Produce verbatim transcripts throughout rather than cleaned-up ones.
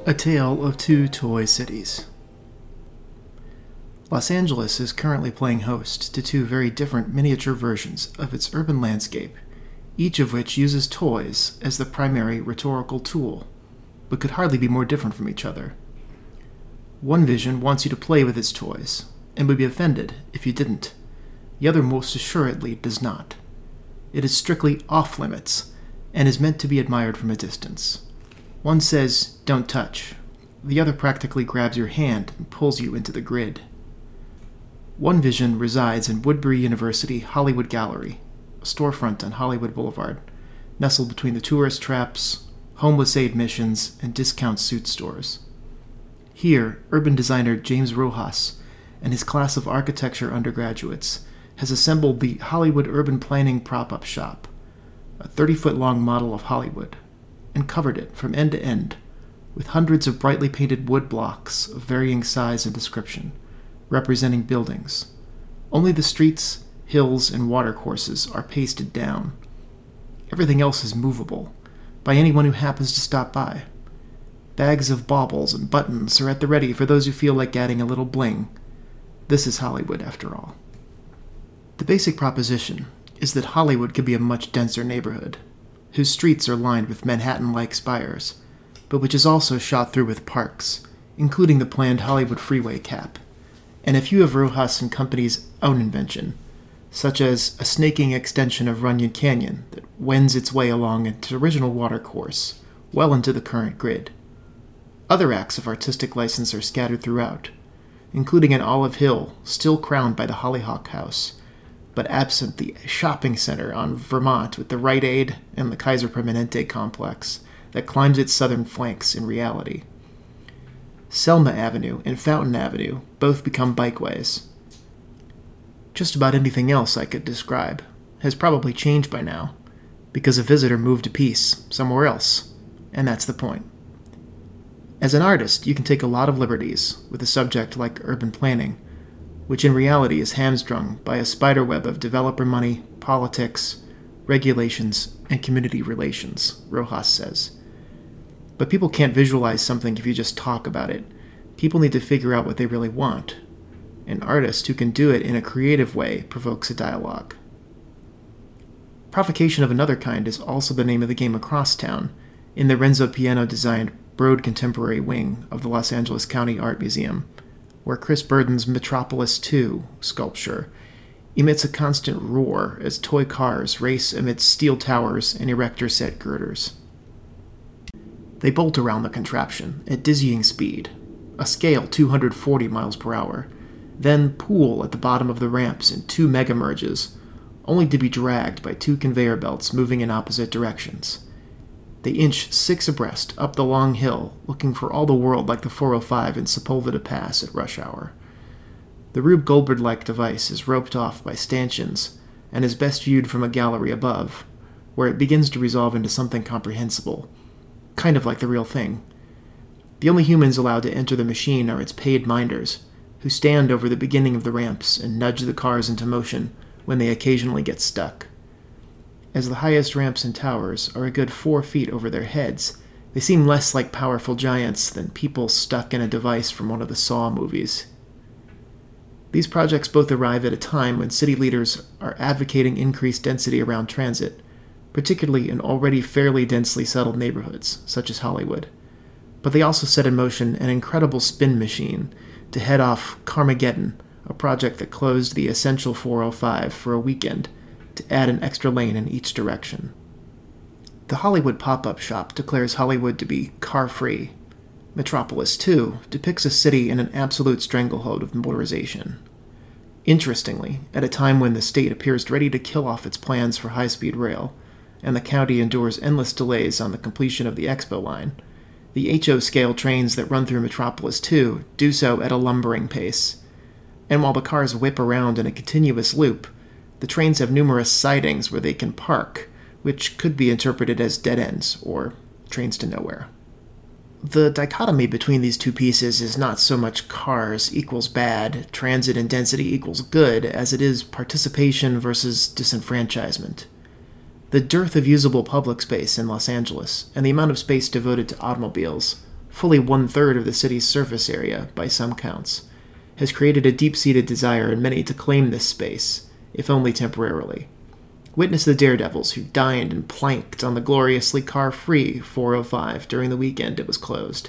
A Tale of Two Toy Cities. Los Angeles is currently playing host to two very different miniature versions of its urban landscape, each of which uses toys as the primary rhetorical tool, but could hardly be more different from each other. One vision wants you to play with its toys, and would be offended if you didn't. The other most assuredly does not. It is strictly off-limits, and is meant to be admired from a distance. One says, "Don't touch." The other practically grabs your hand and pulls you into the grid. One vision resides in Woodbury University Hollywood Gallery, a storefront on Hollywood Boulevard, nestled between the tourist traps, homeless aid missions, and discount suit stores. Here, urban designer James Rojas and his class of architecture undergraduates has assembled the Hollywood Urban Planning Prop-Up Shop, a thirty-foot-long model of Hollywood, and covered it from end to end with hundreds of brightly painted wood blocks of varying size and description, representing buildings. Only the streets, hills, and watercourses are pasted down. Everything else is movable, by anyone who happens to stop by. Bags of baubles and buttons are at the ready for those who feel like adding a little bling. This is Hollywood, after all. The basic proposition is that Hollywood could be a much denser neighborhood, whose streets are lined with Manhattan-like spires, but which is also shot through with parks, including the planned Hollywood Freeway Cap, and a few of Rojas and Company's own invention, such as a snaking extension of Runyon Canyon that wends its way along its original watercourse, well into the current grid. Other acts of artistic license are scattered throughout, including an Olive Hill still crowned by the Hollyhock House, but absent the shopping center on Vermont with the Rite Aid and the Kaiser Permanente complex that climbs its southern flanks in reality. Selma Avenue and Fountain Avenue both become bikeways. Just about anything else I could describe has probably changed by now, because a visitor moved a piece somewhere else, and that's the point. As an artist, you can take a lot of liberties with a subject like urban planning, which in reality is hamstrung by a spiderweb of developer money, politics, regulations, and community relations, Rojas says. But people can't visualize something if you just talk about it. People need to figure out what they really want. An artist who can do it in a creative way provokes a dialogue. Provocation of another kind is also the name of the game across town, in the Renzo Piano-designed Broad Contemporary wing of the Los Angeles County Art Museum, where Chris Burden's Metropolis two sculpture emits a constant roar as toy cars race amidst steel towers and erector-set girders. They bolt around the contraption at dizzying speed, a scale two hundred forty miles per hour, then pool at the bottom of the ramps in two mega-merges, only to be dragged by two conveyor belts moving in opposite directions. They inch six abreast up the long hill, looking for all the world like the four oh five in Sepulveda Pass at rush hour. The Rube Goldberg-like device is roped off by stanchions and is best viewed from a gallery above, where it begins to resolve into something comprehensible, kind of like the real thing. The only humans allowed to enter the machine are its paid minders, who stand over the beginning of the ramps and nudge the cars into motion when they occasionally get stuck. As the highest ramps and towers are a good four feet over their heads, they seem less like powerful giants than people stuck in a device from one of the Saw movies. These projects both arrive at a time when city leaders are advocating increased density around transit, particularly in already fairly densely settled neighborhoods, such as Hollywood. But they also set in motion an incredible spin machine to head off Carmageddon, a project that closed the essential four oh five for a weekend, to add an extra lane in each direction. The Hollywood Pop-Up Shop declares Hollywood to be car-free. Metropolis two depicts a city in an absolute stranglehold of motorization. Interestingly, at a time when the state appears ready to kill off its plans for high-speed rail, and the county endures endless delays on the completion of the Expo line, the H O-scale trains that run through Metropolis two do so at a lumbering pace. And while the cars whip around in a continuous loop, the trains have numerous sidings where they can park, which could be interpreted as dead ends, or trains to nowhere. The dichotomy between these two pieces is not so much cars equals bad, transit and density equals good, as it is participation versus disenfranchisement. The dearth of usable public space in Los Angeles, and the amount of space devoted to automobiles, fully one-third of the city's surface area by some counts, has created a deep-seated desire in many to claim this space, if only temporarily. Witness the daredevils who dined and planked on the gloriously car-free four oh five during the weekend it was closed.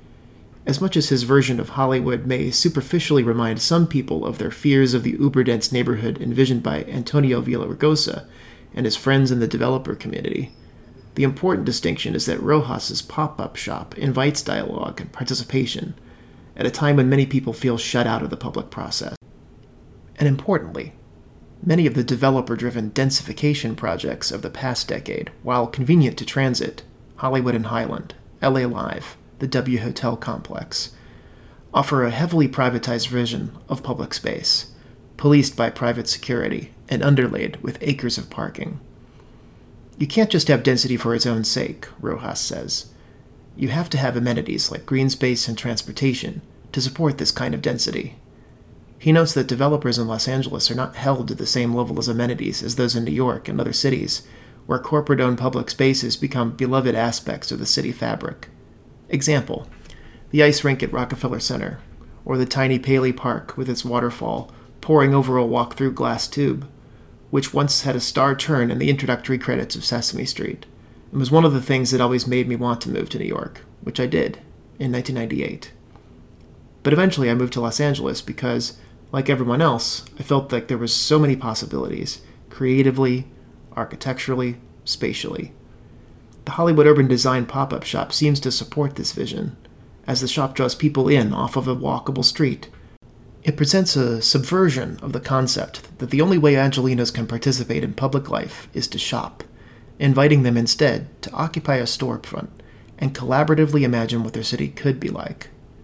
As much as his version of Hollywood may superficially remind some people of their fears of the uber-dense neighborhood envisioned by Antonio Villaraigosa and his friends in the developer community, the important distinction is that Rojas's pop-up shop invites dialogue and participation at a time when many people feel shut out of the public process. And importantly, many of the developer-driven densification projects of the past decade, while convenient to transit, Hollywood and Highland, L A Live, the W Hotel complex, offer a heavily privatized vision of public space, policed by private security and underlaid with acres of parking. You can't just have density for its own sake, Rojas says. You have to have amenities like green space and transportation to support this kind of density. He notes that developers in Los Angeles are not held to the same level as amenities as those in New York and other cities, where corporate-owned public spaces become beloved aspects of the city fabric. Example, the ice rink at Rockefeller Center, or the tiny Paley Park with its waterfall pouring over a walk-through glass tube, which once had a star turn in the introductory credits of Sesame Street, and was one of the things that always made me want to move to New York, which I did, in nineteen ninety-eight. But eventually I moved to Los Angeles because, like everyone else, I felt like there was so many possibilities, creatively, architecturally, spatially. The Hollywood Urban Design pop-up shop seems to support this vision, as the shop draws people in off of a walkable street. It presents a subversion of the concept that the only way Angelenos can participate in public life is to shop, inviting them instead to occupy a storefront and collaboratively imagine what their city could be like.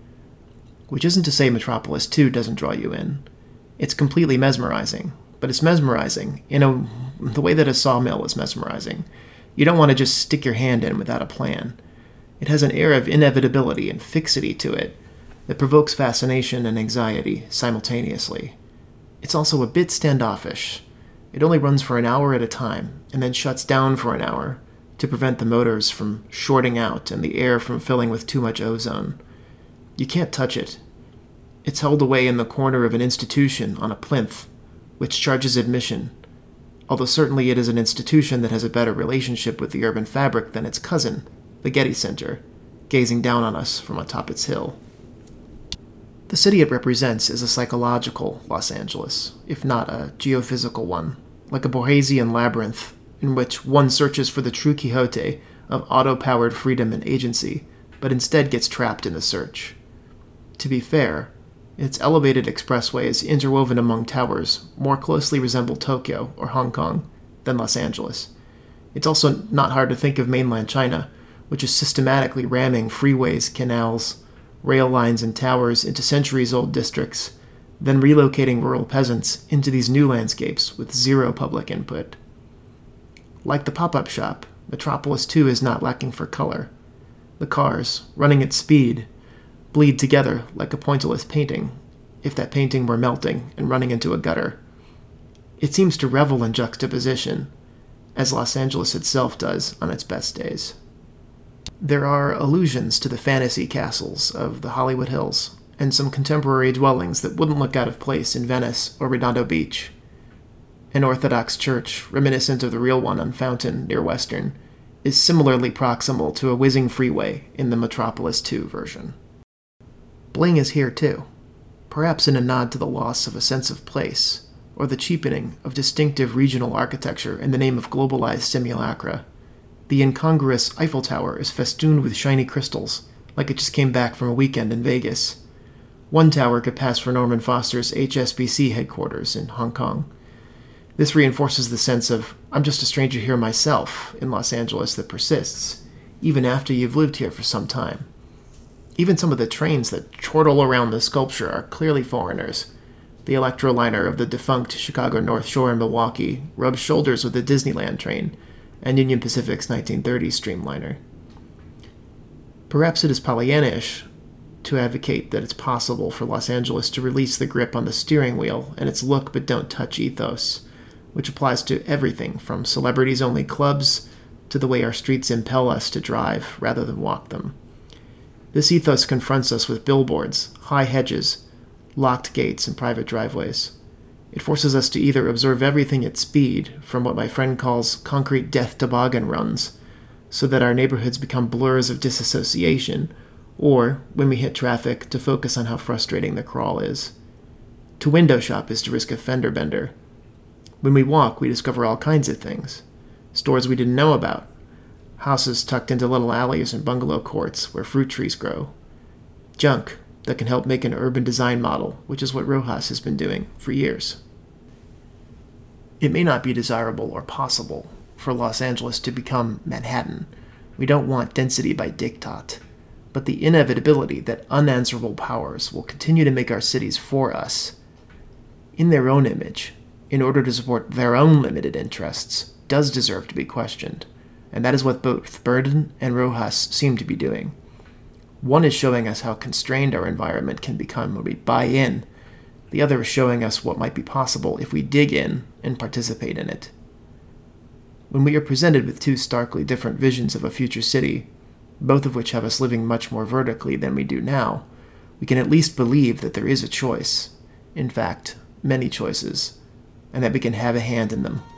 Which isn't to say Metropolis two doesn't draw you in. It's completely mesmerizing, but it's mesmerizing in a, the way that a sawmill is mesmerizing. You don't want to just stick your hand in without a plan. It has an air of inevitability and fixity to it that provokes fascination and anxiety simultaneously. It's also a bit standoffish. It only runs for an hour at a time, and then shuts down for an hour to prevent the motors from shorting out and the air from filling with too much ozone. You can't touch it. It's held away in the corner of an institution on a plinth, which charges admission, although certainly it is an institution that has a better relationship with the urban fabric than its cousin, the Getty Center, gazing down on us from atop its hill. The city it represents is a psychological Los Angeles, if not a geophysical one, like a Borgesian labyrinth in which one searches for the true Quixote of auto-powered freedom and agency, but instead gets trapped in the search. To be fair, its elevated expressways interwoven among towers more closely resemble Tokyo or Hong Kong than Los Angeles. It's also not hard to think of mainland China, which is systematically ramming freeways, canals, rail lines, and towers into centuries-old districts, then relocating rural peasants into these new landscapes with zero public input. Like the pop-up shop, Metropolis two is not lacking for color. The cars, running at speed, bleed together like a pointillist painting, if that painting were melting and running into a gutter. It seems to revel in juxtaposition, as Los Angeles itself does on its best days. There are allusions to the fantasy castles of the Hollywood Hills, and some contemporary dwellings that wouldn't look out of place in Venice or Redondo Beach. An Orthodox church, reminiscent of the real one on Fountain near Western, is similarly proximal to a whizzing freeway in the Metropolis two version. Bling is here too, perhaps in a nod to the loss of a sense of place, or the cheapening of distinctive regional architecture in the name of globalized simulacra. The incongruous Eiffel Tower is festooned with shiny crystals, like it just came back from a weekend in Vegas. One tower could pass for Norman Foster's H S B C headquarters in Hong Kong. This reinforces the sense of, I'm just a stranger here myself, in Los Angeles that persists, even after you've lived here for some time. Even some of the trains that chortle around the sculpture are clearly foreigners. The Electroliner of the defunct Chicago North Shore in Milwaukee rubs shoulders with the Disneyland train, and Union Pacific's nineteen thirties Streamliner. Perhaps it is Pollyannish to advocate that it's possible for Los Angeles to release the grip on the steering wheel and its look but don't touch ethos, which applies to everything from celebrities-only clubs to the way our streets impel us to drive rather than walk them. This ethos confronts us with billboards, high hedges, locked gates, and private driveways. It forces us to either observe everything at speed, from what my friend calls concrete death toboggan runs, so that our neighborhoods become blurs of disassociation, or, when we hit traffic, to focus on how frustrating the crawl is. To window shop is to risk a fender bender. When we walk, we discover all kinds of things. Stores we didn't know about. Houses tucked into little alleys and bungalow courts where fruit trees grow. Junk that can help make an urban design model, which is what Rojas has been doing for years. It may not be desirable or possible for Los Angeles to become Manhattan. We don't want density by diktat. But the inevitability that unanswerable powers will continue to make our cities for us, in their own image, in order to support their own limited interests, does deserve to be questioned. And that is what both Burden and Rojas seem to be doing. One is showing us how constrained our environment can become when we buy in. The other is showing us what might be possible if we dig in and participate in it. When we are presented with two starkly different visions of a future city, both of which have us living much more vertically than we do now, we can at least believe that there is a choice, in fact, many choices, and that we can have a hand in them.